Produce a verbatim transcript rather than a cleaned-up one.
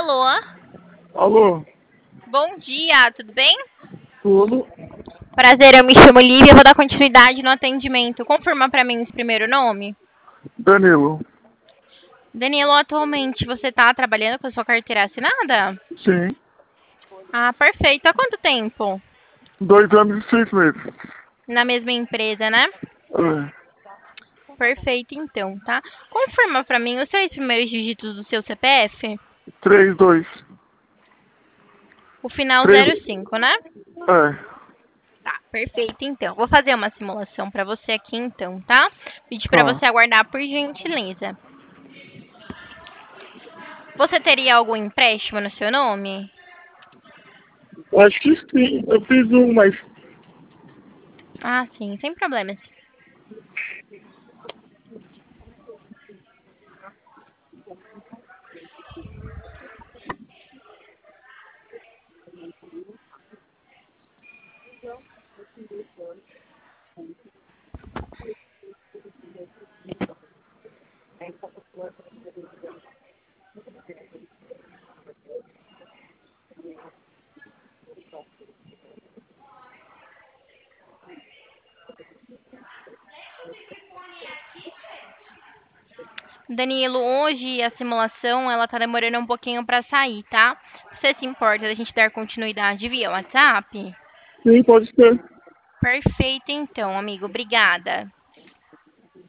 Alô? Alô? Bom dia, tudo bem? Tudo? Prazer, eu me chamo Lívia, eu vou dar continuidade no atendimento. Confirma pra mim esse primeiro nome. Danilo? Danilo, atualmente você está trabalhando com a sua carteira assinada? Sim. Ah, perfeito. Há quanto tempo? Dois anos e seis meses. Na mesma empresa, né? É. Perfeito, então, tá? Confirma pra mim os três primeiros dígitos do seu C P F. Três, dois. O final Três. zero cinco, né? É. Tá, perfeito, então. Vou fazer uma simulação pra você aqui, então, tá? Pedir pra Tá. você aguardar por gentileza. Você teria algum empréstimo no seu nome? Acho que sim. Eu fiz um, mas. Ah, sim, sem problemas. Danilo, hoje a simulação ela tá demorando um pouquinho pra sair, tá? Você se importa da gente dar continuidade via WhatsApp? Sim, pode ser. Perfeito, então, amigo. Obrigada.